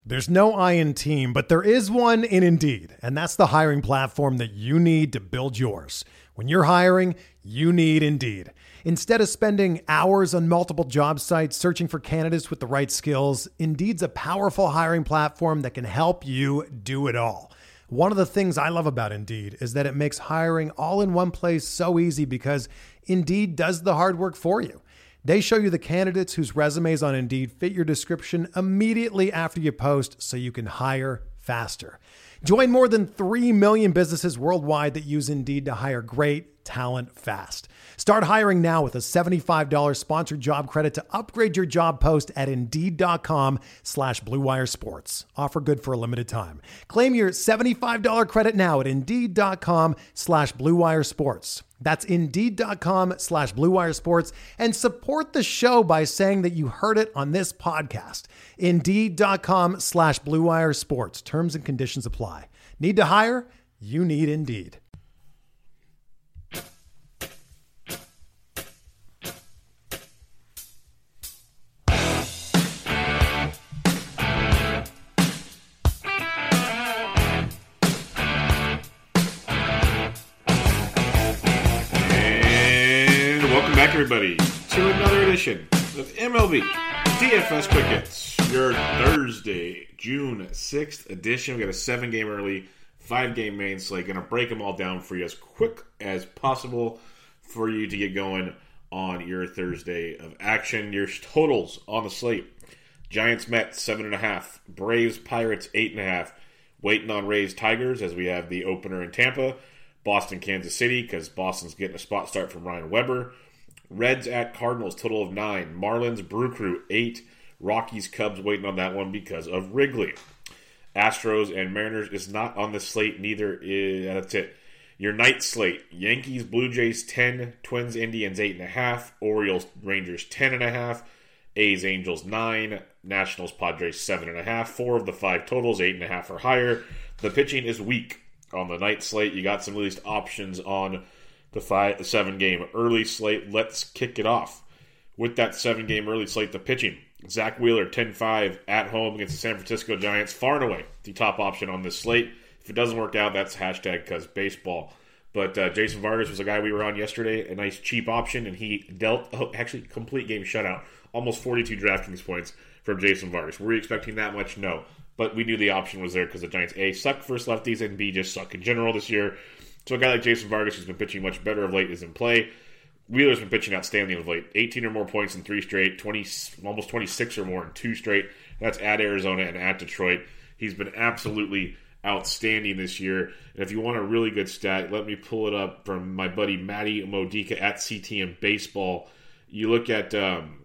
There's no I in team, but there is one in Indeed, and that's the hiring platform that you need to build yours. When you're hiring, you need Indeed. Instead of spending hours on multiple job sites searching for candidates with the right skills, Indeed's a powerful hiring platform that can help you do it all. One of the things I love about Indeed is that it makes hiring all in one place so easy because Indeed does the hard work for you. They show you the candidates whose resumes on Indeed fit your description immediately after you post so you can hire faster. Join more than 3 million businesses worldwide that use Indeed to hire great talent fast. Start hiring now with a $75 sponsored job credit to upgrade your job post at Indeed.com/Blue Wire Sports. Offer good for a limited time. Claim your $75 credit now at Indeed.com/Blue Wire Sports. That's Indeed.com/Blue Wire Sports, and support the show by saying that you heard it on this podcast. Indeed.com/Blue Wire Sports. Terms and conditions apply. Need to hire? You need Indeed. Everybody, to another edition of MLB DFS Quick Hits, your Thursday, June 6th edition. We got a 7-game early, 5-game main slate. Going to break them all down for you as quick as possible for you to get going on your Thursday of action. Your totals on the slate: Giants Mets 7.5, Braves Pirates 8.5. Waiting on Rays Tigers as we have the opener in Tampa. Boston Kansas City because Boston's getting a spot start from Ryan Weber. Reds at Cardinals, total of 9. Marlins, Brew Crew, 8. Rockies, Cubs, waiting on that one because of Wrigley. Astros and Mariners is not on the slate, neither is, that's it. Your night slate: Yankees, Blue Jays, 10. Twins, Indians, 8.5. Orioles, Rangers, 10.5. A's, Angels, 9. Nationals, Padres, 7.5. 4 of the 5 totals, 8.5 or higher. The pitching is weak on the night slate. You got some at least options on the 7-game early slate. Let's kick it off with that 7-game early slate. The pitching: Zach Wheeler, 10-5 at home against the San Francisco Giants. Far and away the top option on this slate. If it doesn't work out, that's hashtag cuz baseball. But Jason Vargas was a guy we were on yesterday, a nice cheap option, and he dealt actually complete game shutout, almost 42 DraftKings points from Jason Vargas. Were we expecting that much? No. But we knew the option was there because the Giants, A, suck versus lefties, and B, just suck in general this year. So a guy like Jason Vargas, who's been pitching much better of late, is in play. Wheeler's been pitching outstanding of late. 18 or more points in 3 straight, almost 26 or more in 2 straight. That's at Arizona and at Detroit. He's been absolutely outstanding this year. And if you want a really good stat, let me pull it up from my buddy Matty Modica at CTM Baseball. You look at,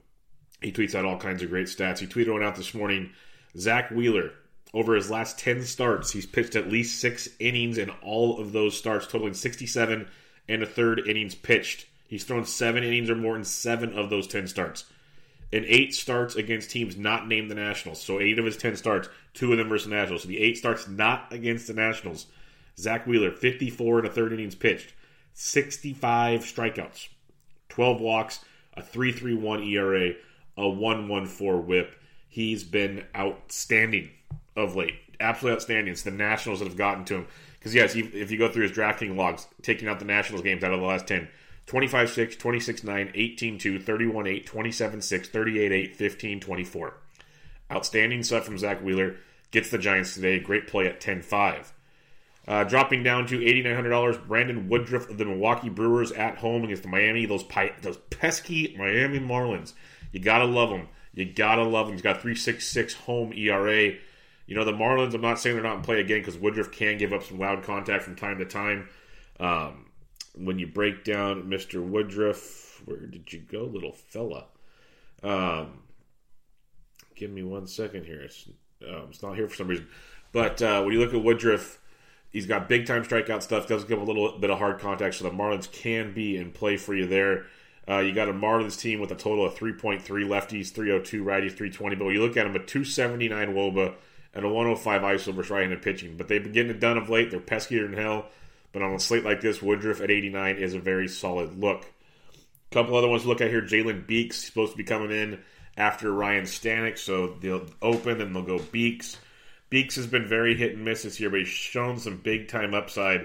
he tweets out all kinds of great stats. He tweeted one out this morning. Zach Wheeler, over his last 10 starts, he's pitched at least 6 innings in all of those starts, totaling 67 and a third innings pitched. He's thrown 7 innings or more in 7 of those 10 starts. In 8 starts against teams not named the Nationals. So 8 of his 10 starts, 2 of them versus the Nationals. So the 8 starts not against the Nationals. Zach Wheeler, 54 and a third innings pitched. 65 strikeouts. 12 walks, a 3.31 ERA, a 1.14 whip. He's been outstanding of late. Absolutely outstanding. It's the Nationals that have gotten to him. Because, yes, if you go through his DraftKings logs, taking out the Nationals games out of the last 10, 25-6, 26-9, 18-2, 31-8, 27-6, 38-8, 15-24. Outstanding stuff from Zach Wheeler. Gets the Giants today. Great play at 10-5. Dropping down to $8,900, Brandon Woodruff of the Milwaukee Brewers at home against the those pesky Miami Marlins. You got to love them. You got to love them. He's got 3.66 home ERA. You know, the Marlins, I'm not saying they're not in play again because Woodruff can give up some loud contact from time to time. When you break down Mr. Woodruff, where did you go, little fella? Give me 1 second here. It's not here for some reason. But when you look at Woodruff, he's got big-time strikeout stuff. Does give a little bit of hard contact, so the Marlins can be in play for you there. You got a Marlins team with a total of 3.3 lefties, 302 righties, 320. But when you look at them, a 279 WOBA and a 105 ISO versus right-handed pitching. But they've been getting it done of late. They're peskier than hell. But on a slate like this, Woodruff at 89 is a very solid look. A couple other ones to look at here. Jalen Beeks supposed to be coming in after Ryan Stanek. So they'll open and they'll go Beeks. Beeks has been very hit and miss this year, but he's shown some big-time upside.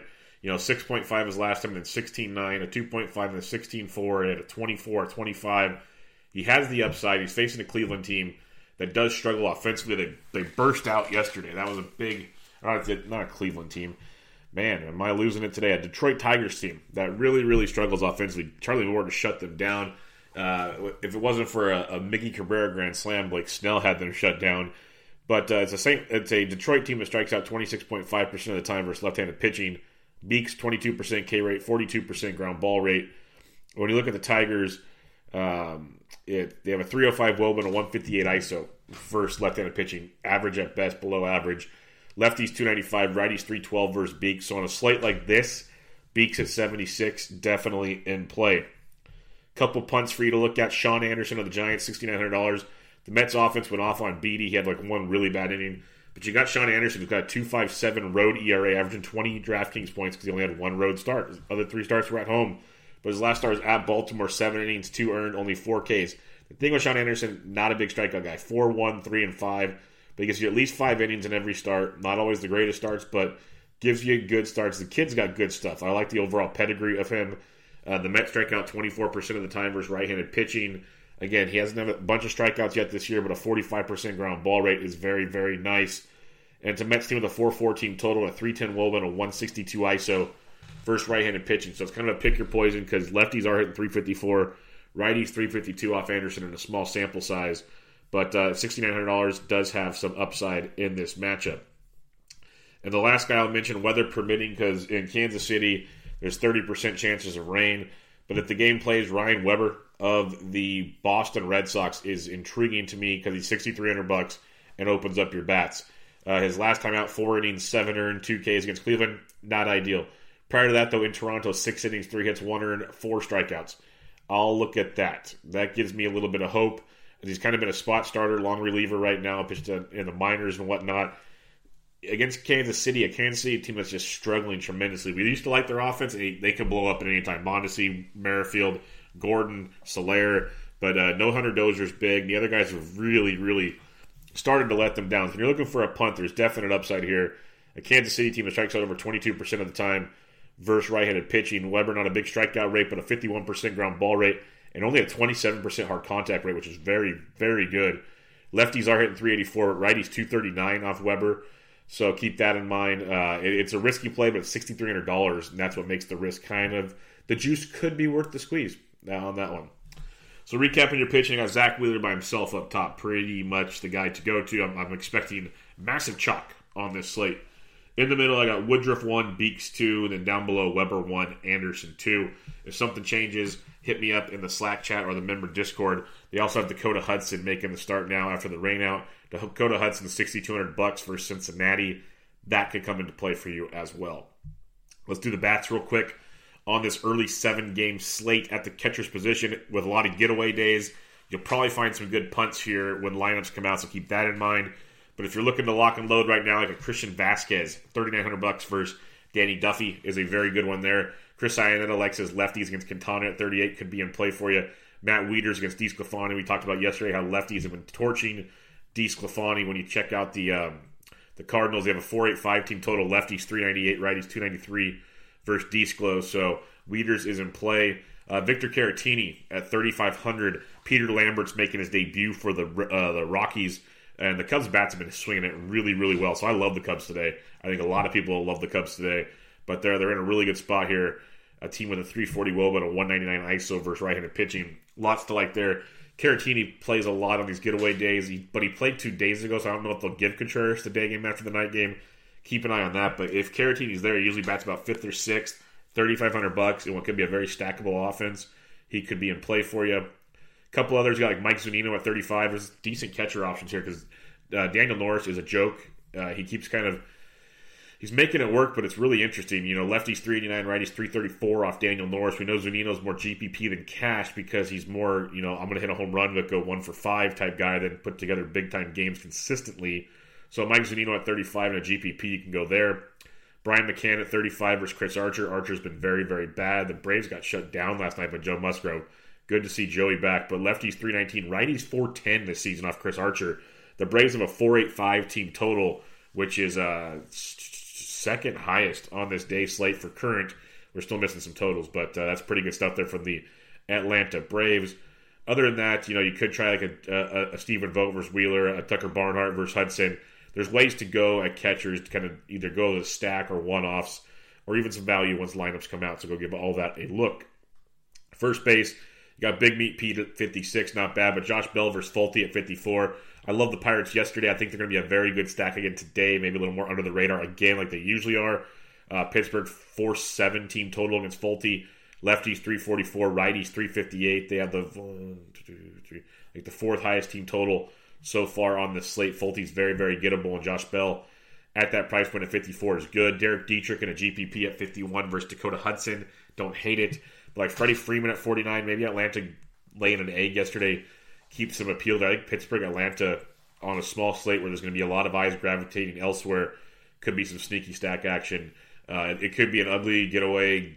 6.5 his last time, then 16.9, a 2.5, and a 16.4, and a 24, 25. He has the upside. He's facing a Cleveland team that does struggle offensively. They burst out yesterday. That was a big, not a Cleveland team. Man, am I losing it today? A Detroit Tigers team that really, really struggles offensively. Charlie Ward to shut them down. If it wasn't for a Mickey Cabrera grand slam, Blake Snell had them shut down. But it's a Detroit team that strikes out 26.5% of the time versus left-handed pitching. Beeks, 22% K rate, 42% ground ball rate. When you look at the Tigers, they have a 305 WOBA and a 158 ISO versus left-handed pitching. Average at best, below average. Lefties 295, righties 312 versus Beeks. So on a slate like this, Beeks at 76, definitely in play. Couple punts for you to look at. Sean Anderson of the Giants, $6,900. The Mets offense went off on Beatty. He had one really bad inning. But you got Sean Anderson, who's got a 2.57 road ERA, averaging 20 DraftKings points because he only had one road start. His other 3 starts were at home. But his last start was at Baltimore, 7 innings, 2 earned, only 4 Ks. The thing with Sean Anderson, not a big strikeout guy. 4-1, 3-5. But he gets you at least 5 innings in every start. Not always the greatest starts, but gives you good starts. The kid's got good stuff. I like the overall pedigree of him. The Mets strike out 24% of the time versus right-handed pitching. Again, he hasn't had a bunch of strikeouts yet this year, but a 45% ground ball rate is very, very nice. And it's a Mets team with a 4.4 team total, a 310 WOBA, and a 162 ISO versus right-handed pitching. So it's kind of a pick your poison because lefties are hitting 354, righties 352 off Anderson in a small sample size. But $6,900 does have some upside in this matchup. And the last guy I'll mention, weather permitting, because in Kansas City, there's 30% chances of rain. But if the game plays, Ryan Weber of the Boston Red Sox is intriguing to me because he's $6,300 and opens up your bats. His last time out, 4 innings, 7 earned, 2 Ks against Cleveland, not ideal. Prior to that, though, in Toronto, 6 innings, 3 hits, 1 earned, 4 strikeouts. I'll look at that. That gives me a little bit of hope. He's kind of been a spot starter, long reliever right now, pitched in the minors and whatnot. Against Kansas City, a Kansas City team that's just struggling tremendously. We used to like their offense, and they can blow up at any time. Mondesi, Merrifield, Gordon, Soler, but no Hunter Dozier's big. The other guys have really, really started to let them down. So if you're looking for a punt, there's definite upside here. A Kansas City team that strikes out over 22% of the time versus right-handed pitching. Weber not a big strikeout rate, but a 51% ground ball rate, and only a 27% hard contact rate, which is very, very good. Lefties are hitting 384, righties 239 off Weber. So keep that in mind. It's a risky play, but it's $6,300, and that's what makes the risk kind of... The juice could be worth the squeeze on that one. So recapping your pitching, I got Zach Wheeler by himself up top. Pretty much the guy to go to. I'm expecting massive chalk on this slate. In the middle, I got Woodruff 1, Beeks 2, and then down below, Weber 1, Anderson 2. If something changes, hit me up in the Slack chat or the member Discord. They also have Dakota Hudson making the start now after the rainout. Dakota Hudson, $6,200 for Cincinnati. That could come into play for you as well. Let's do the bats real quick on this early 7-game slate at the catcher's position with a lot of getaway days. You'll probably find some good punts here when lineups come out, so keep that in mind. But if you're looking to lock and load right now, like a Christian Vasquez, $3,900 versus Danny Duffy is a very good one there. Chris Iannetta likes his lefties against Quintana at 38, could be in play for you. Matt Wieters against DeSclafani. We talked about yesterday how lefties have been torching DeSclafani. When you check out the Cardinals, they have a 4.85 team total. Lefties 398, righties 293 versus DeSclo. So Wieters is in play. Victor Caratini at 3,500. Peter Lambert's making his debut for the Rockies. And the Cubs bats have been swinging it really, really well. So I love the Cubs today. I think a lot of people love the Cubs today. But they're in a really good spot here. A team with a 340 WOBA and a 199 ISO versus right-handed pitching. Lots to like there. Caratini plays a lot on these getaway days, but he played 2 days ago, so I don't know if they'll give Contreras the day game after the night game. Keep an eye on that. But if Caratini's there, he usually bats about 5th or 6th, $3,500, and what could be a very stackable offense. He could be in play for you. A couple others, you got like Mike Zunino at 35. There's decent catcher options here because Daniel Norris is a joke. He keeps he's making it work, but it's really interesting. You know, lefties 389, righties 334 off Daniel Norris. We know Zunino's more GPP than cash because he's more, I'm going to hit a home run but go 1 for 5 type guy than put together big-time games consistently. So Mike Zunino at 35 and a GPP, you can go there. Brian McCann at 35 versus Chris Archer. Archer's been very, very bad. The Braves got shut down last night by Joe Musgrove. Good to see Joey back. But lefties 319, righties 410 this season off Chris Archer. The Braves have a 4.85 team total which is second highest on this day slate for current. We're still missing some totals, but that's pretty good stuff there from the Atlanta Braves. Other than that, you could try like a Stephen Vogt versus Wheeler, a Tucker Barnhart versus Hudson. There's ways to go at catchers to kind of either go to the stack or one-offs, or even some value once lineups come out. So go give all that a look. First base, you got Big Meat Pete at 56, not bad, but Josh Bell versus Fulte at 54. I love the Pirates yesterday. I think they're going to be a very good stack again today, maybe a little more under the radar again like they usually are. Pittsburgh 4-7 team total against Fulte. Lefties 344, righties 358. They have the fourth highest team total so far on the slate. Fulte's very, very gettable, and Josh Bell at that price point at 54 is good. Derek Dietrich in a GPP at 51 versus Dakota Hudson. Don't hate it. But like Freddie Freeman at 49, maybe Atlanta laying an egg yesterday keeps some appeal there. I think Pittsburgh, Atlanta on a small slate where there's going to be a lot of eyes gravitating elsewhere could be some sneaky stack action. It could be an ugly getaway,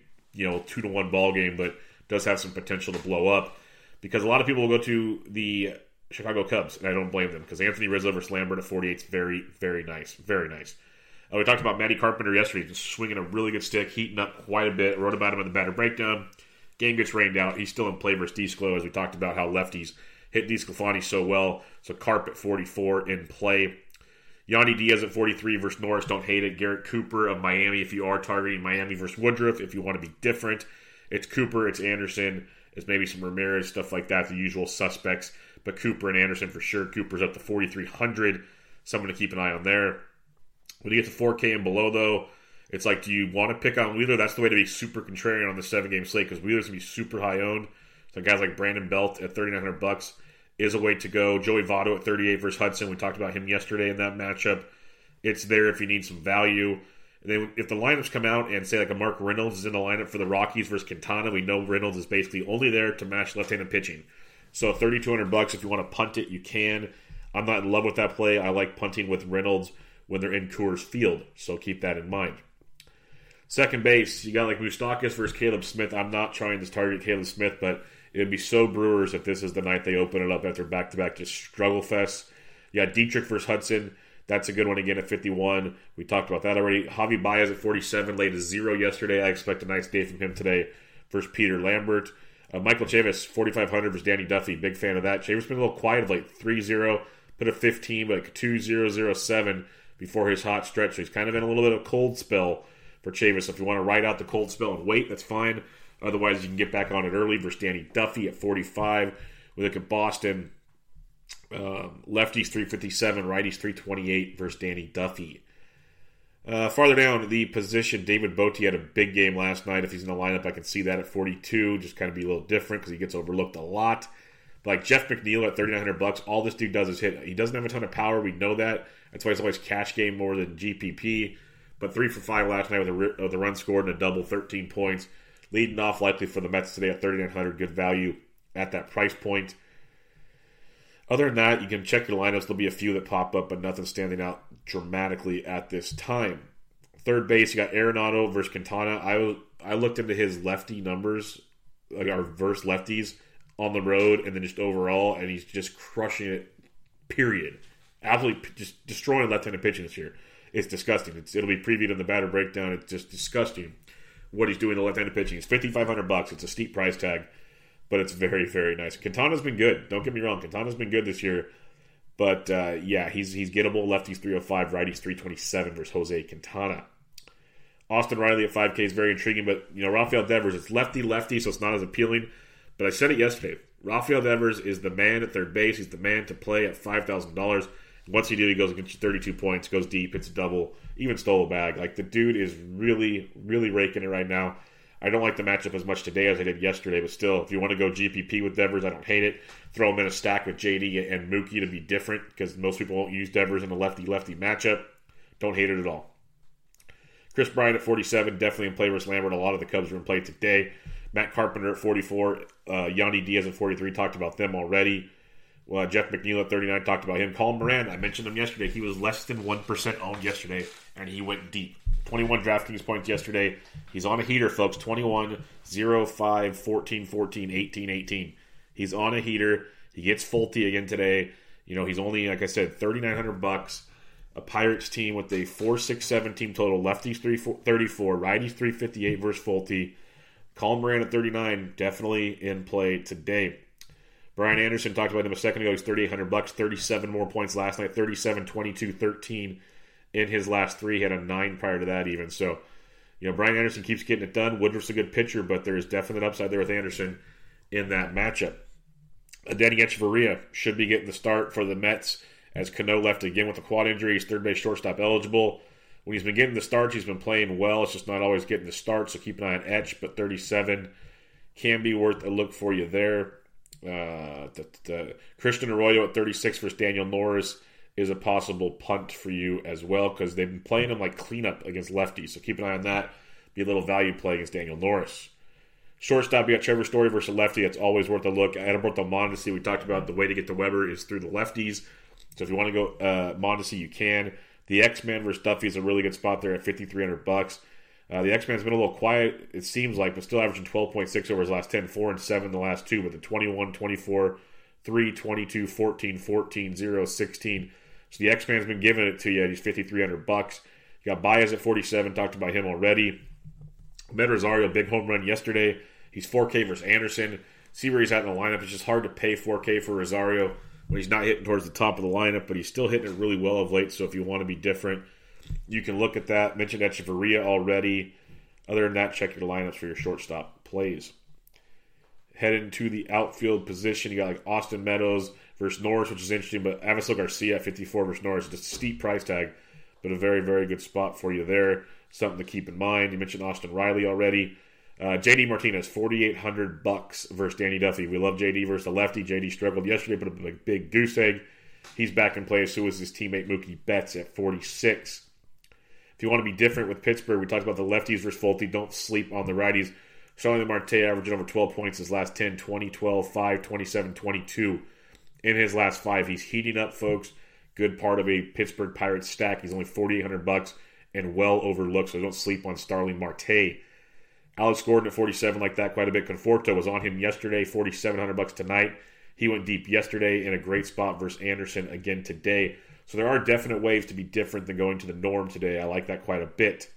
2-1 ball game, but does have some potential to blow up because a lot of people will go to the Chicago Cubs, and I don't blame them because Anthony Rizzo versus Lambert at 48 is very, very nice. Very nice. We talked about Matty Carpenter yesterday, just swinging a really good stick, heating up quite a bit. Wrote about him in the batter breakdown. Game gets rained out. He's still in play versus Disclo, as we talked about how lefties hit DeSclafani so well. So Carp at 44 in play. Yandy Diaz at 43 versus Norris. Don't hate it. Garrett Cooper of Miami if you are targeting Miami versus Woodruff. If you want to be different, it's Cooper, it's Anderson, it's maybe some Ramirez, stuff like that, the usual suspects. But Cooper and Anderson for sure. Cooper's up to 4,300. Someone to keep an eye on there. When you get to 4K and below, though, it's like, do you want to pick on Wheeler? That's the way to be super contrarian on the 7-game slate because Wheeler's going to be super high owned. So guys like Brandon Belt at $3,900 is a way to go. Joey Votto at 38 versus Hudson. We talked about him yesterday in that matchup. It's there if you need some value. And then if the lineups come out and say like a Mark Reynolds is in the lineup for the Rockies versus Quintana, we know Reynolds is basically only there to match left-handed pitching. So $3,200, if you want to punt it, you can. I'm not in love with that play. I like punting with Reynolds when they're in Coors Field, so keep that in mind. Second base, you got like Moustakas versus Caleb Smith. I'm not trying to target Caleb Smith, but it would be so Brewers if this is the night they open it up after back-to-back just struggle fest. You got Dietrich versus Hudson. That's a good one again at 51. We talked about that already. Javi Baez at 47, laid a 0 yesterday. I expect a nice day from him today versus Peter Lambert. Michael Chavis, 4,500 versus Danny Duffy. Big fan of that. Chavis been a little quiet of late. 3-0, put a 15, but like 2-0-0-7 before his hot stretch. So he's kind of in a little bit of a cold spell for Chavis. If you want to ride out the cold spell and wait, that's fine. Otherwise, you can get back on it early versus Danny Duffy at 45. We look at Boston. Lefties 357, righties 328 versus Danny Duffy. Farther down the position, David Bote had a big game last night. If he's in the lineup, I can see that at 42. Just kind of be a little different because he gets overlooked a lot. But like Jeff McNeil at $3,900, all this dude does is hit. He doesn't have a ton of power. We know that. That's why he's always cash game more than GPP. But 3 for 5 last night with a run scored and a double, 13 points. Leading off likely for the Mets today at $3,900. Good value at that price point. Other than that, you can check your lineups. There'll be a few that pop up, but nothing standing out dramatically at this time. Third base, you got Arenado versus Quintana. I looked into his lefty numbers, like our versus lefties on the road, and then just overall, and he's just crushing it. Period. Absolutely, just destroying left-handed pitching this year. It's disgusting. It'll be previewed in the batter breakdown. It's just disgusting what he's doing to left-handed pitching. It's $5,500. It's a steep price tag. But it's very, very nice. Quintana's been good. Don't get me wrong. Quintana's been good this year. But, he's gettable. Lefties 305, righties 327 versus Jose Quintana. Austin Riley at 5K is very intriguing. But, Rafael Devers, it's lefty-lefty, so it's not as appealing. But I said it yesterday. Rafael Devers is the man at third base. He's the man to play at $5,000. Once he goes and gets you 32 points, goes deep, hits a double, even stole a bag. Like, the dude is really, really raking it right now. I don't like the matchup as much today as I did yesterday, but still, if you want to go GPP with Devers, I don't hate it. Throw him in a stack with JD and Mookie to be different, because most people won't use Devers in a lefty-lefty matchup. Don't hate it at all. Chris Bryant at 47, definitely in play versus Lambert. A lot of the Cubs are in play today. Matt Carpenter at 44. Yandy Diaz at 43. Talked about them already. Jeff McNeil at 39. Talked about him. Colin Moran, I mentioned him yesterday. He was less than 1% owned yesterday, and he went deep. 21 DraftKings points yesterday. He's on a heater, folks. 21, 0, 5, 14, 14, 18, 18. He's on a heater. He gets Fulte again today. He's only, like I said, $3,900. a Pirates team with a 4-6-7 team total. Lefties 34, righties 358 versus Fulte. Colin Moran at 39, definitely in play today. Brian Anderson, talked about him a second ago. He's $3,800, 37 more points last night, 37, 22, 13 in his last three. He had a 9 prior to that even. So, Brian Anderson keeps getting it done. Woodruff's a good pitcher, but there is definite upside there with Anderson in that matchup. Danny Echeverria should be getting the start for the Mets as Cano left again with a quad injury. He's third base shortstop eligible. When he's been getting the starts, he's been playing well. It's just not always getting the start, so keep an eye on Etch, but 37 can be worth a look for you there. Christian Arroyo at 36 versus Daniel Norris is a possible punt for you as well because they've been playing him like cleanup against lefties, so keep an eye on that. Be a little value play against Daniel Norris. Shortstop, you got Trevor Story versus a lefty. That's always worth a look. Adalberto Mondesi, we talked about the way to get to Weber is through the lefties. So if you want to go Mondesi, you can. The X-Man versus Duffy is a really good spot there at $5,300. The X-Man's been a little quiet, it seems like, but still averaging 12.6 over his last 10, 4 and 7 the last two, but the 21, 24, 3, 22, 14, 14, 0, 16. So the X-Man's been giving it to you. He's $5,300. You got Baez at 47, talked about him already. Med Rosario, big home run yesterday. He's 4K versus Anderson. See where he's at in the lineup. It's just hard to pay 4K for Rosario when he's not hitting towards the top of the lineup, but he's still hitting it really well of late, so if you want to be different, you can look at that. Mentioned Echeverria already. Other than that, check your lineups for your shortstop plays. Head into the outfield position. You got like Austin Meadows versus Norris, which is interesting, but Avisel Garcia at 54 versus Norris. Just a steep price tag, but a very, very good spot for you there. Something to keep in mind. You mentioned Austin Riley already. JD Martinez, $4,800 versus Danny Duffy. We love JD versus the lefty. JD struggled yesterday, put up a big goose egg. He's back in play. So is his teammate Mookie Betts at 46. If you want to be different with Pittsburgh, we talked about the lefties versus Fulte. Don't sleep on the righties. Charlie Marte averaging over 12 points his last 10, 20, 12, 5, 27, 22 in his last 5. He's heating up, folks. Good part of a Pittsburgh Pirates stack. He's only $4,800 and well overlooked, so don't sleep on Starling Marte. Alex Gordon at 47, like that quite a bit. Conforto was on him yesterday, $4,700 tonight. He went deep yesterday in a great spot versus Anderson again today. So there are definite ways to be different than going to the norm today. I like that quite a bit.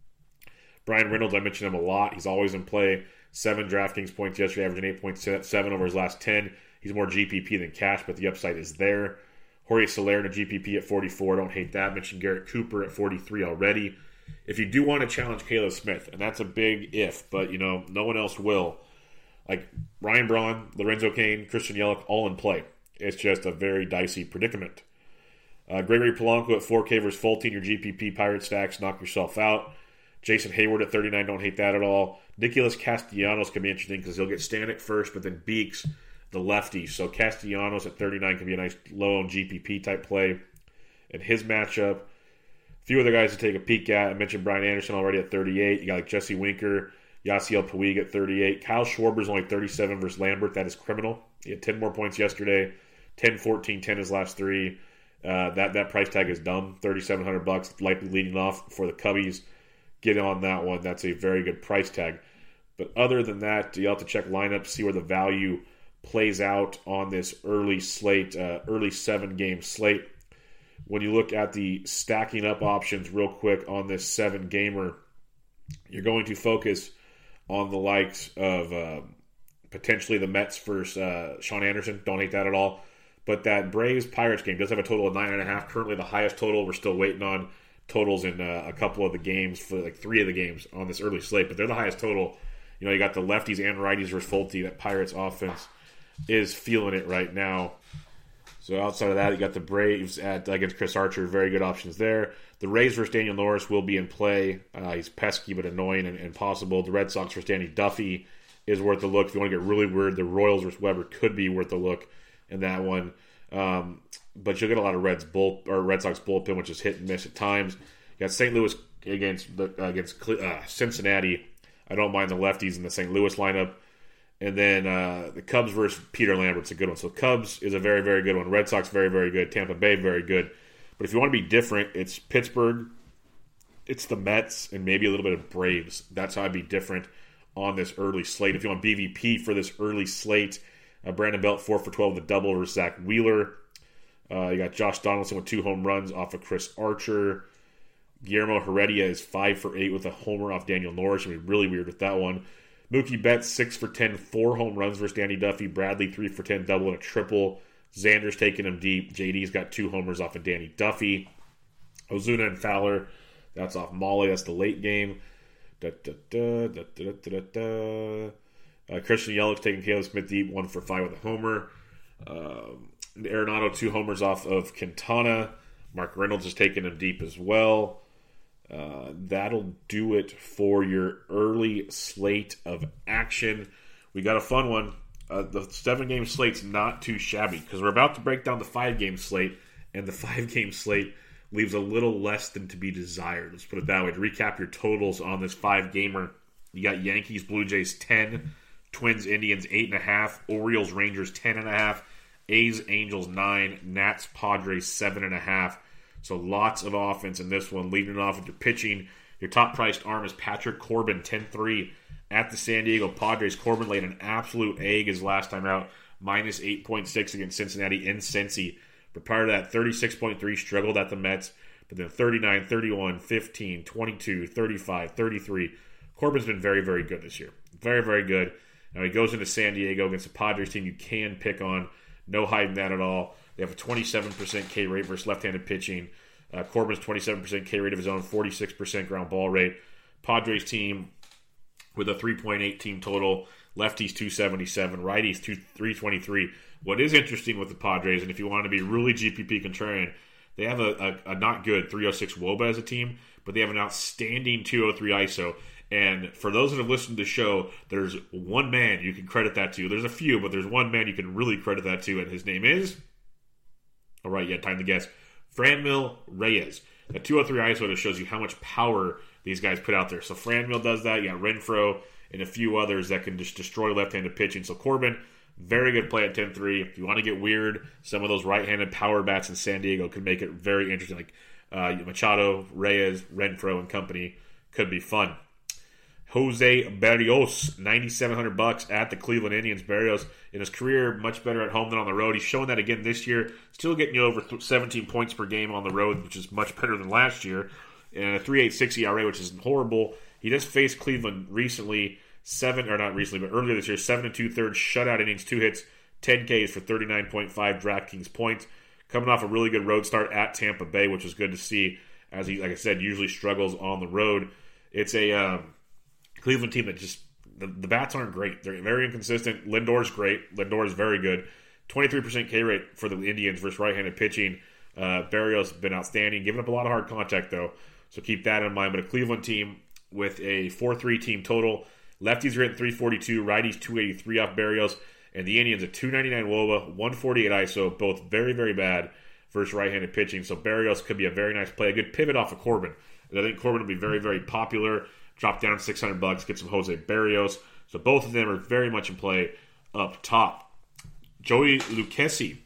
Brian Reynolds, I mentioned him a lot. He's always in play. 7 DraftKings points yesterday, averaging 8.7 over his last 10. He's more GPP than cash, but the upside is there. Jorge Soler in a GPP at 44. Don't hate that. Mentioned Garrett Cooper at 43 already. If you do want to challenge Caleb Smith, and that's a big if, but no one else will. Like Ryan Braun, Lorenzo Cain, Christian Yelich, all in play. It's just a very dicey predicament. Gregory Polanco at 4K versus Fulte in your GPP Pirate stacks. Knock yourself out. Jason Hayward at 39. Don't hate that at all. Nicholas Castellanos can be interesting because he'll get Stanek first, but then Beeks, the lefty. So Castellanos at 39 can be a nice low-owned GPP type play. And his matchup, a few other guys to take a peek at. I mentioned Brian Anderson already at 38. You got like Jesse Winker, Yasiel Puig at 38. Kyle Schwarber's only 37 versus Lambert. That is criminal. He had 10 more points yesterday. 10, 14, 10 his last 3. That price tag is dumb. $3,700, likely leading off for the Cubbies. Get on that one. That's a very good price tag. But other than that, you'll have to check lineups, see where the value plays out on this early slate, early 7-game slate. When you look at the stacking up options real quick on this 7-gamer, you're going to focus on the likes of potentially the Mets versus Sean Anderson. Don't hate that at all. But that Braves-Pirates game does have a total of 9.5. Currently the highest total. We're still waiting on totals in a couple of the games, for like 3 of the games on this early slate. But they're the highest total. You got the lefties and righties versus Fulte. That Pirates offense is feeling it right now. So outside of that, you got the Braves against Chris Archer. Very good options there. The Rays versus Daniel Norris will be in play. He's pesky but annoying and possible. The Red Sox versus Danny Duffy is worth a look. If you want to get really weird, the Royals versus Weber could be worth a look in that one. But you'll get a lot of Red Sox bullpen, which is hit and miss at times. You got St. Louis against Cincinnati. I don't mind the lefties in the St. Louis lineup. And then the Cubs versus Peter Lambert's a good one. So Cubs is a very, very good one. Red Sox, very, very good. Tampa Bay, very good. But if you want to be different, it's Pittsburgh, it's the Mets, and maybe a little bit of Braves. That's how I'd be different on this early slate. If you want BVP for this early slate, Brandon Belt, 4 for 12, the double versus Zach Wheeler. You got Josh Donaldson with 2 home runs off of Chris Archer. Guillermo Heredia is 5 for 8 with a homer off Daniel Norris. Should be really weird with that one. Mookie Betts 6 for 10, 4 home runs versus Danny Duffy. Bradley 3 for 10, double and a triple. Xander's taking him deep. JD's got 2 homers off of Danny Duffy. Ozuna and Fowler, that's off Molly. That's the late game. Christian Yelich's taking Caleb Smith deep, 1 for 5 with a homer. Arenado 2 homers off of Quintana. Mark Reynolds is taking him deep as well. That'll do it for your early slate of action. We got a fun one. The 7-game slate's not too shabby because we're about to break down the 5-game slate, and the 5-game slate leaves a little less than to be desired. Let's put it that way. To recap your totals on this 5-gamer, you got Yankees, Blue Jays 10, Twins, Indians 8.5, Orioles, Rangers 10.5, A's, Angels 9, Nats, Padres 7.5. So lots of offense in this one. Leading it off with your pitching, your top-priced arm is Patrick Corbin, 10-3 at the San Diego Padres. Corbin laid an absolute egg his last time out, minus 8.6 against Cincinnati in Cincy. But prior to that, 36.3, struggled at the Mets. But then 39, 31, 15, 22, 35, 33. Corbin's been very, very good this year. Very, very good. Now he goes into San Diego against a Padres team you can pick on. No hiding that at all. They have a 27% K rate versus left-handed pitching. Corbin's 27% K rate of his own, 46% ground ball rate. Padres team with a 3.8 team total. Lefties 277, righties 323. What is interesting with the Padres, and if you want to be really GPP contrarian, they have a not good 306 WOBA as a team, but they have an outstanding 203 ISO. And for those that have listened to the show, there's one man you can credit that to. There's a few, but there's one man you can really credit that to, and his name is... All right, yeah, time to guess. Franmil Reyes. That 203 ISO just shows you how much power these guys put out there. So Franmil does that. You got Renfroe and a few others that can just destroy left-handed pitching. So Corbin, very good play at 10-3. If you want to get weird, some of those right-handed power bats in San Diego could make it very interesting. Like Machado, Reyes, Renfroe, and company could be fun. Jose Berrios, $9,700 at the Cleveland Indians. Berrios, in his career, much better at home than on the road. He's shown that again this year. Still getting you over 17 points per game on the road, which is much better than last year. And a 3.86 ERA, which is horrible. He just faced Cleveland recently, earlier this year, 7 2/3 shutout innings, 2 hits, 10 Ks for 39.5 DraftKings points. Coming off a really good road start at Tampa Bay, which was good to see, as he, like I said, usually struggles on the road. It's a Cleveland team that just, the bats aren't great. They're very inconsistent. Lindor's great. Lindor is very good. 23% K rate for the Indians versus right-handed pitching. Berrios has been outstanding, giving up a lot of hard contact, though. So keep that in mind. But a Cleveland team with a 4-3 team total. Lefties are hitting 342, righties 283 off Berrios, and the Indians a 299 WOBA, 148 ISO, both very, very bad versus right-handed pitching. So Berrios could be a very nice play, a good pivot off of Corbin. And I think Corbin will be very, very popular. Drop down $600, get some Jose Berrios. So both of them are very much in play up top. Joey Lucchesi,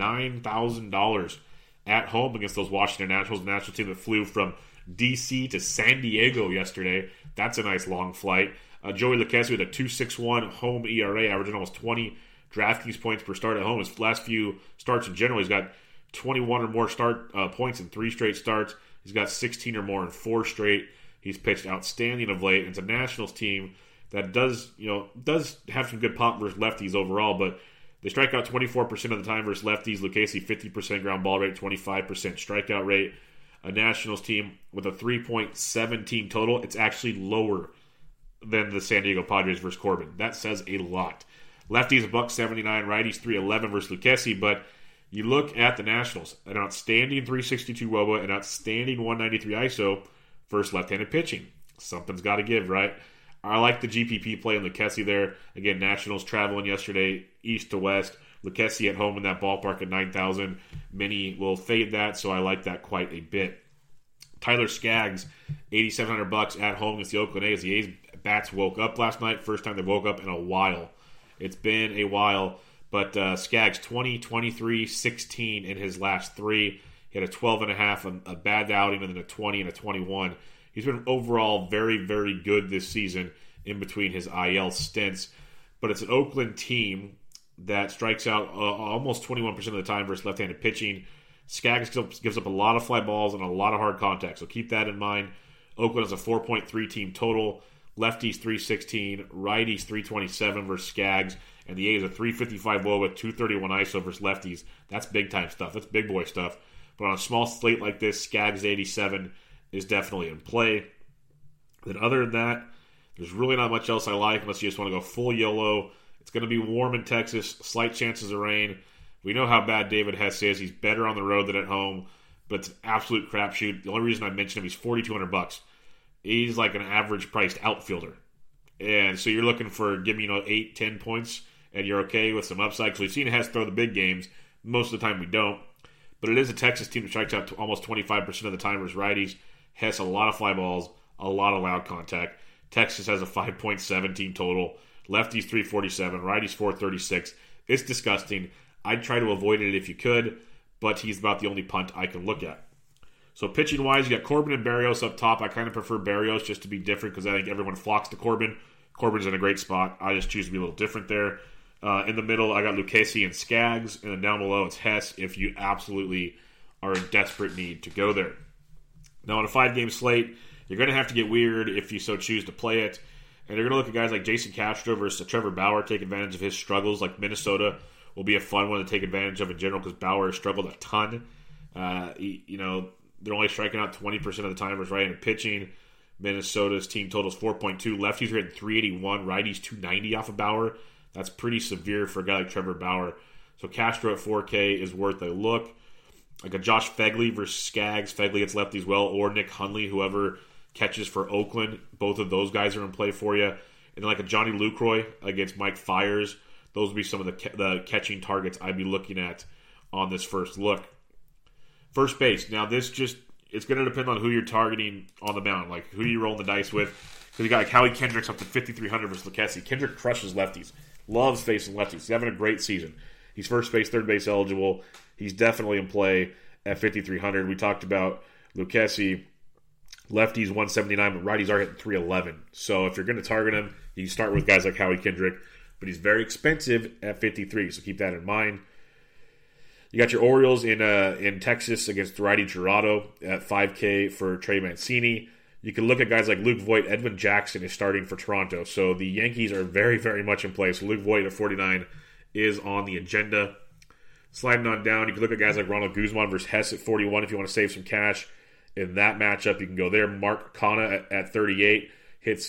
$9,000 at home against those Washington Nationals, the national team that flew from D.C. to San Diego yesterday. That's a nice long flight. Joey Lucchesi with a 2.61 home ERA, averaging almost 20 DraftKings points per start at home. His last few starts in general, he's got 21 or more points in 3 straight starts. He's got 16 or more in 4 straight. He's pitched outstanding of late. It's a Nationals team that does have some good pop versus lefties overall, but they strike out 24% of the time versus lefties. Lucchesi, 50% ground ball rate, 25% strikeout rate. A Nationals team with a 3.7 team total. It's actually lower than the San Diego Padres versus Corbin. That says a lot. Lefties, $1.79, righties, $3.11 versus Lucchesi, but you look at the Nationals, an outstanding 362 WOBA, an outstanding 193 ISO versus left-handed pitching. Something's got to give, right? I like the GPP play in Lucchesi there. Again, Nationals traveling yesterday east to west. Lucchesi at home in that ballpark at 9,000. Many will fade that, so I like that quite a bit. Tyler Skaggs, $8,700 at home against the Oakland A's. The A's bats woke up last night. First time they woke up in a while. It's been a while. But Skaggs, 20, 23, 16 in his last 3. He had a 12.5, a bad outing, and then a 20 and a 21. He's been overall very, very good this season in between his IL stints. But it's an Oakland team that strikes out almost 21% of the time versus left-handed pitching. Skaggs gives up a lot of fly balls and a lot of hard contact, so keep that in mind. Oakland has a 4.3 team total. Lefties 316, righties 327 versus Skaggs, and the A's a 355 low with 231 ISO versus lefties. That's big-time stuff. That's big boy stuff. But on a small slate like this, Skaggs 87 is definitely in play. Then other than that, there's really not much else I like unless you just want to go full YOLO. It's going to be warm in Texas, slight chances of rain. We know how bad David Hess is. He's better on the road than at home, but it's an absolute crapshoot. The only reason I mentioned him, he's $4,200. He's like an average-priced outfielder. And so you're looking for, give me 8, 10 points, and you're okay with some upside. Because we've seen Hess throw the big games. Most of the time we don't. But it is a Texas team that strikes out almost 25% of the time versus righties. Hess, a lot of fly balls, a lot of loud contact. Texas has a 5.7 team total. Lefties 347, righties 436. It's disgusting. I'd try to avoid it if you could, but he's about the only punt I can look at. So pitching-wise, you got Corbin and Berrios up top. I kind of prefer Berrios just to be different because I think everyone flocks to Corbin. Corbin's in a great spot. I just choose to be a little different there. In the middle, I got Lucchesi and Skaggs, and then down below it's Hess if you absolutely are in desperate need to go there. Now, on a 5-game slate, you're going to have to get weird if you so choose to play it. And you're going to look at guys like Jason Castro versus Trevor Bauer, take advantage of his struggles. Like Minnesota will be a fun one to take advantage of in general because Bauer has struggled a ton. They're only striking out 20% of the time versus right-handed pitching. Minnesota's team total is 4.2. Lefties are hitting 381. Righties 290 off of Bauer. That's pretty severe for a guy like Trevor Bauer. So Castro at 4K is worth a look. Like a Josh Phegley versus Skaggs. Phegley gets lefties well. Or Nick Hundley, whoever catches for Oakland. Both of those guys are in play for you. And then like a Johnny Lucroy against Mike Fiers. Those would be some of the catching targets I'd be looking at on this first look. First base. Now it's going to depend on who you're targeting on the mound. Like who you rolling the dice with. Because you got like Howie Kendricks up to 5,300 versus Lucchesi. Kendrick crushes lefties. Loves facing lefties. He's having a great season. He's first base, third base eligible. He's definitely in play at 5,300. We talked about Lucchesi. Lefties 179, but righties are hitting 311. So if you're going to target him, you start with guys like Howie Kendrick. But he's very expensive at 53, so keep that in mind. You got your Orioles in Texas against righty Jurado at 5K for Trey Mancini. You can look at guys like Luke Voit. Edwin Jackson is starting for Toronto. So the Yankees are very, very much in place. So Luke Voit at 49 is on the agenda. Sliding on down, you can look at guys like Ronald Guzman versus Hess at 41 if you want to save some cash. In that matchup, you can go there. Mark Canha at 38 hits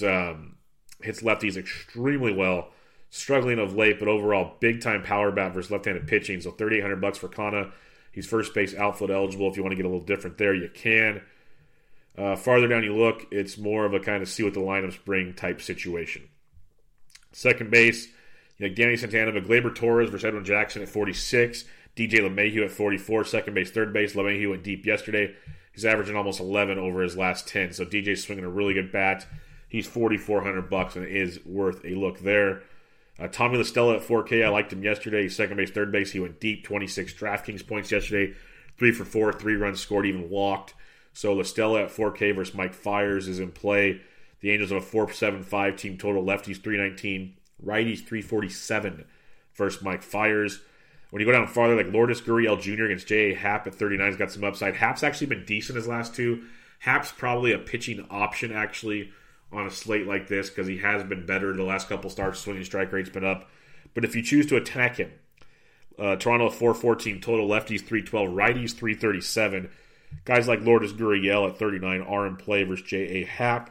lefties extremely well. Struggling of late, but overall, big-time power bat versus left-handed pitching. So $3,800 for Canha. He's first base outfield eligible. If you want to get a little different there, you can. Farther down you look, it's more of a kind of see what the lineups bring type situation. Second base, you have Danny Santana, Gleyber Torres versus Edwin Jackson at 46. DJ LeMahieu at 44. Second base, third base. LeMahieu went deep yesterday. He's averaging almost 11 over his last 10. So DJ's swinging a really good bat. He's $4,400 and is worth a look there. Tommy La Stella at 4K. I liked him yesterday. He's second base, third base. He went deep. 26 DraftKings points yesterday. 3 for 4, 3 runs scored, even walked. So La Stella at 4K versus Mike Fiers is in play. The Angels have a 4.75 team total. Lefties 319. Righties 347 versus Mike Fiers. When you go down farther, like Lourdes Gurriel Jr. against J.A. Happ at 39 has got some upside. Happ's actually been decent his last two. Happ's probably a pitching option, actually, on a slate like this because he has been better the last couple starts. Swinging strike rate's been up. But if you choose to attack him, Toronto 414 total, lefties 312, righties 337. Guys like Lourdes Gurriel at 39 are in play versus J.A. Happ.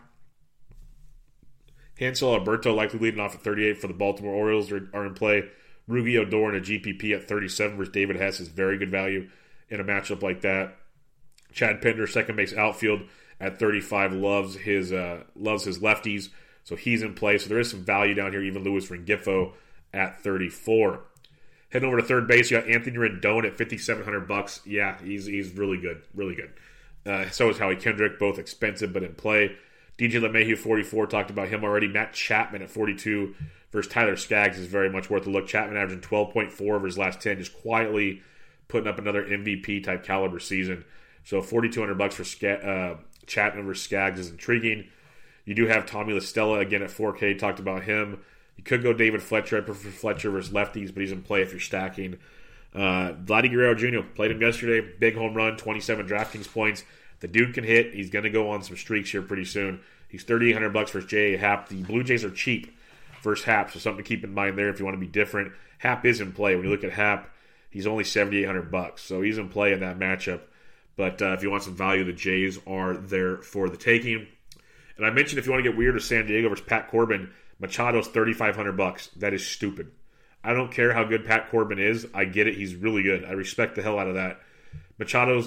Hansel Alberto likely leading off at 38 for the Baltimore Orioles are in play. Rugi Odor in a GPP at 37 versus David Hess is very good value in a matchup like that. Chad Pinder, second base outfield at 35, loves his lefties, so he's in play. So there is some value down here. Even Luis Rengifo at 34. Heading over to third base, you got Anthony Rendon at $5,700. Yeah, he's really good, really good. So is Howie Kendrick, both expensive but in play. DJ LeMahieu 44, talked about him already. Matt Chapman at 42 versus Tyler Skaggs is very much worth a look. Chapman averaging 12.4 over his last 10, just quietly putting up another MVP type caliber season. So $4,200 for Chapman versus Skaggs is intriguing. You do have Tommy La Stella again at 4K. Talked about him. You could go David Fletcher. I prefer Fletcher versus lefties, but he's in play if you're stacking. Vladdy Guerrero Jr. played him yesterday. Big home run, 27 DraftKings points. The dude can hit. He's going to go on some streaks here pretty soon. He's $3,800 versus J.A. Happ. The Blue Jays are cheap versus Happ, so something to keep in mind there if you want to be different. Happ is in play. When you look at Happ, he's only $7,800, so he's in play in that matchup. But if you want some value, the Jays are there for the taking. And I mentioned if you want to get weird with San Diego versus Pat Corbin, Machado's $3,500. That is stupid. I don't care how good Pat Corbin is. I get it. He's really good. I respect the hell out of that. Machado's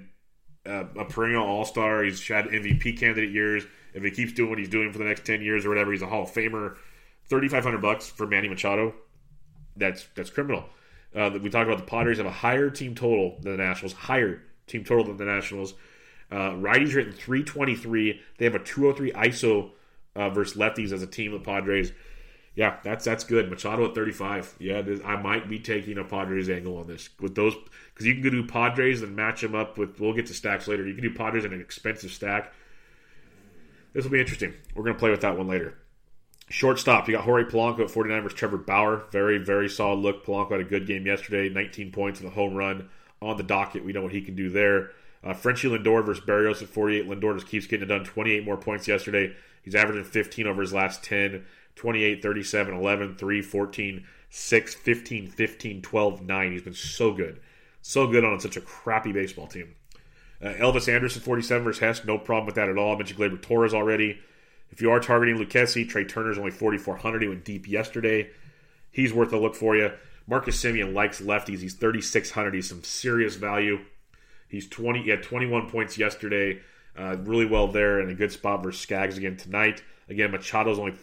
a perennial all-star. He's had MVP candidate years. If he keeps doing what he's doing for the next 10 years or whatever, he's a Hall of Famer. $3,500 for Manny Machado. That's criminal. We talked about the Padres have a higher team total than the Nationals. Higher team total than the Nationals. Righties are hitting 323. They have a 203 ISO versus lefties as a team, the Padres. Yeah, that's good. Machado at 35. Yeah, I might be taking a Padres angle on this with those because you can go do Padres and match them up with. We'll get to stacks later. You can do Padres in an expensive stack. This will be interesting. We're going to play with that one later. Shortstop, you got Jorge Polanco at 49 versus Trevor Bauer. Very, very solid look. Polanco had a good game yesterday. 19 points with a home run on the docket. We know what he can do there. Frenchie Lindor versus Barrios at 48. Lindor just keeps getting it done. 28 more points yesterday. He's averaging 15 over his last 10. 28, 37, 11, 3, 14, 6, 15, 15, 12, 9. He's been so good. So good on such a crappy baseball team. Elvis Anderson, 47 versus Hess. No problem with that at all. I mentioned Gleyber Torres already. If you are targeting Lucchesi, Trey Turner's only 4,400. He went deep yesterday. He's worth a look for you. Marcus Semien likes lefties. He's 3,600. He's some serious value. He had 21 points yesterday. Really well there and a good spot versus Skaggs again tonight. Again, Machado's only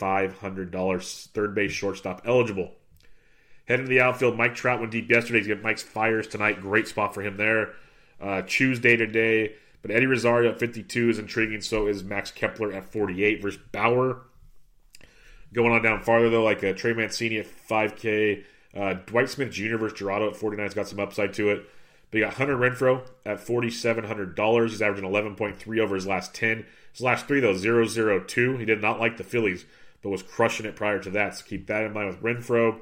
$3,500. Third base shortstop eligible. Heading to the outfield, Mike Trout went deep yesterday. He's got Mike's Fires tonight. Great spot for him there. Tuesday today. But Eddie Rosario at 52 is intriguing. So is Max Kepler at 48 versus Bauer. Going on down farther, though, like Trey Mancini at 5K. Dwight Smith Jr. versus Gerardo at 49 has got some upside to it. But you got Hunter Renfroe at $4,700. He's averaging 11.3 over his last 10. His last 3, though, 0-0-2. He did not like the Phillies, but was crushing it prior to that. So keep that in mind with Renfroe.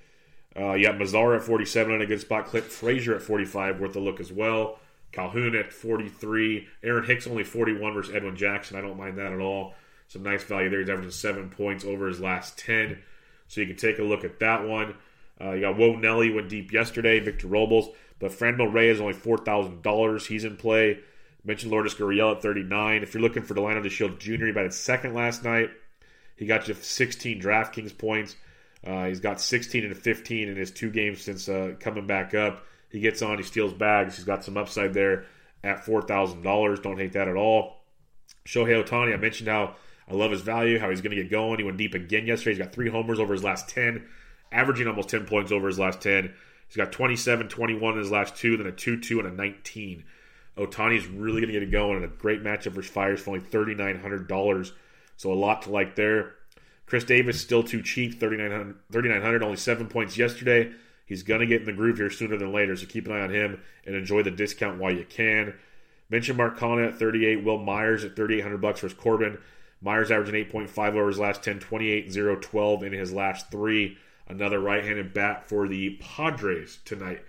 You got Mazzara at 47 in a good spot. Clint Frazier at 45, worth a look as well. Calhoun at 43. Aaron Hicks only 41 versus Edwin Jackson. I don't mind that at all. Some nice value there. He's averaging 7 points over his last 10. So you can take a look at that one. You got Woe Nelly went deep yesterday. Victor Robles. But Franmil Reyes is only $4,000. He's in play. Mentioned Lourdes Gurriel at 39. If you're looking for Delano DeShields Jr., he batted second last night. He got you 16 DraftKings points. He's got 16 and 15 in his 2 games since coming back up. He gets on, he steals bags. He's got some upside there at $4,000. Don't hate that at all. Shohei Ohtani, I mentioned how I love his value, how he's going to get going. He went deep again yesterday. He's got 3 homers over his last 10, averaging almost 10 points over his last 10. He's got 27, 21 in his last 2, then a 2-2 and a 19. Ohtani's really going to get it going, and a great matchup versus Fires for only $3,900. So a lot to like there. Chris Davis still too cheap, $3,900, only 7 points yesterday. He's going to get in the groove here sooner than later, so keep an eye on him and enjoy the discount while you can. Mention Mark Conner at 38, Will Myers at $3,800 versus Corbin. Myers averaging 8.5 over his last 10, 28, 0, 12 in his last 3. Another right-handed bat for the Padres tonight.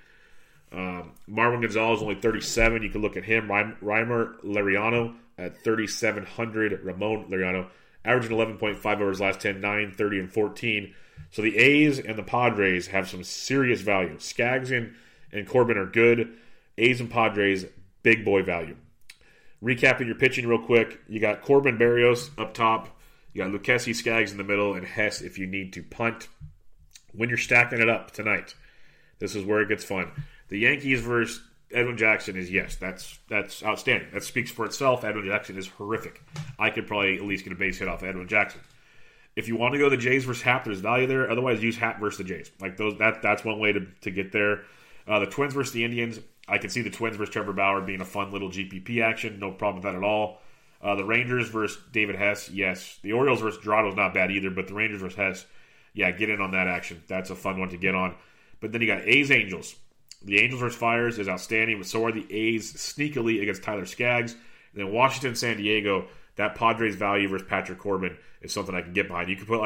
Marwin Gonzalez only 37. You can look at him. Reimer Liriano at 3,700. Ramon Liriano averaging 11.5 over his last 10, 9, 30, and 14. So the A's and the Padres have some serious value. Skaggs and Corbin are good. A's and Padres, big boy value. Recapping your pitching real quick. You got Corbin, Barrios up top. You got Lucchesi, Skaggs in the middle, and Hess if you need to punt. When you're stacking it up tonight, this is where it gets fun. The Yankees versus Edwin Jackson is, yes, that's outstanding. That speaks for itself. Edwin Jackson is horrific. I could probably at least get a base hit off of Edwin Jackson. If you want to go the Jays versus Happ, there's value there. Otherwise, use Happ versus the Jays. Like those, that's one way to get there. The Twins versus the Indians. I can see the Twins versus Trevor Bauer being a fun little GPP action. No problem with that at all. The Rangers versus David Hess. Yes. The Orioles versus Gerardo is not bad either, but the Rangers versus Hess, yeah, get in on that action. That's a fun one to get on. But then you got A's Angels. The Angels versus Fires is outstanding, but so are the A's sneakily against Tyler Skaggs. And then Washington, San Diego, that Padres value versus Patrick Corbin is something I can get behind. You could put like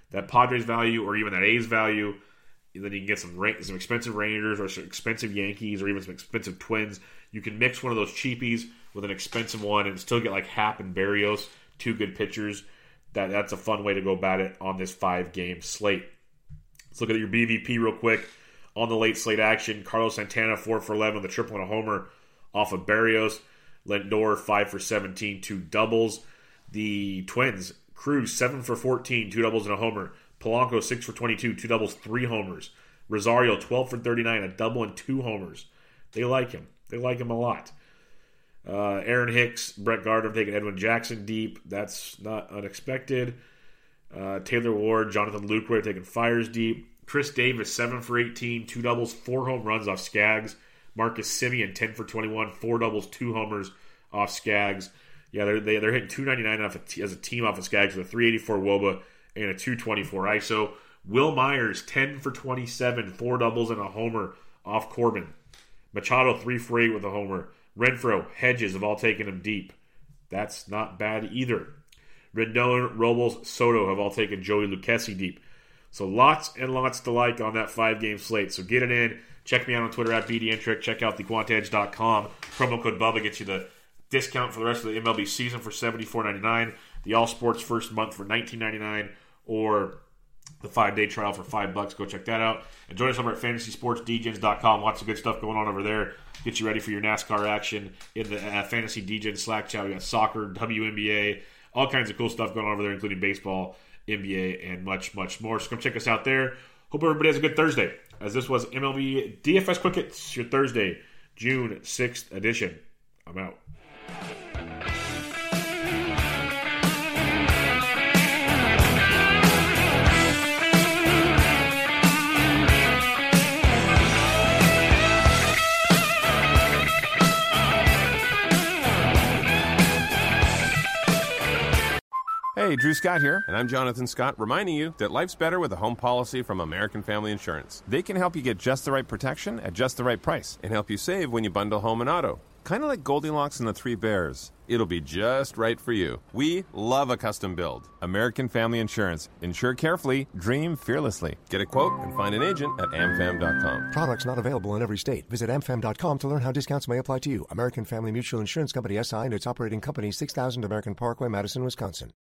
that Padres value or even that A's value. And then you can get some expensive Rangers or some expensive Yankees or even some expensive Twins. You can mix one of those cheapies with an expensive one and still get like Happ and Berrios, 2 good pitchers. That's a fun way to go about it on this 5-game slate. Let's look at your BVP real quick. On the late slate action, Carlos Santana 4 for 11 with a triple and a homer off of Berrios. Lindor 5 for 17, 2 doubles. The Twins, Cruz 7 for 14, 2 doubles and a homer. Polanco 6 for 22, 2 doubles, 3 homers. Rosario 12 for 39, a double and 2 homers. They like him. They like him a lot. Aaron Hicks, Brett Gardner taking Edwin Jackson deep. That's not unexpected. Taylor Ward, Jonathan Lucroy taking Fires deep. Chris Davis 7 for 18, 2 doubles, 4 home runs off Skaggs. Marcus Semien 10 for 21, 4 doubles, 2 homers off Skaggs. Yeah, they're hitting 299 as a team off of Skaggs with a 384 WOBA and a 224 ISO. Will Myers 10 for 27, 4 doubles and a homer off Corbin. Machado 3 for 8 with a homer. Renfroe, Hedges have all taken him deep. That's not bad either. Rendon, Robles, Soto have all taken Joey Lucchesi deep. So lots and lots to like on that 5-game slate. So get it in. Check me out on Twitter at BDintric. Check out thequantedge.com. Promo code Bubba gets you the discount for the rest of the MLB season for $74.99. The All Sports first month for $19.99. Or the 5-day trial for $5. Go check that out. And join us over at FantasySportsDgens.com. Lots of good stuff going on over there. Get you ready for your NASCAR action in the Fantasy DGen Slack chat. We got soccer, WNBA, all kinds of cool stuff going on over there, including baseball, NBA, and much, much more. So come check us out there. Hope everybody has a good Thursday, as this was MLB DFS Quick Hits, your Thursday, June 6th edition. I'm out. Hey, Drew Scott here, and I'm Jonathan Scott, reminding you that life's better with a home policy from American Family Insurance. They can help you get just the right protection at just the right price and help you save when you bundle home and auto. Kind of like Goldilocks and the Three Bears. It'll be just right for you. We love a custom build. American Family Insurance. Insure carefully, dream fearlessly. Get a quote and find an agent at amfam.com. Products not available in every state. Visit amfam.com to learn how discounts may apply to you. American Family Mutual Insurance Company, SI, and its operating company, 6000 American Parkway, Madison, Wisconsin.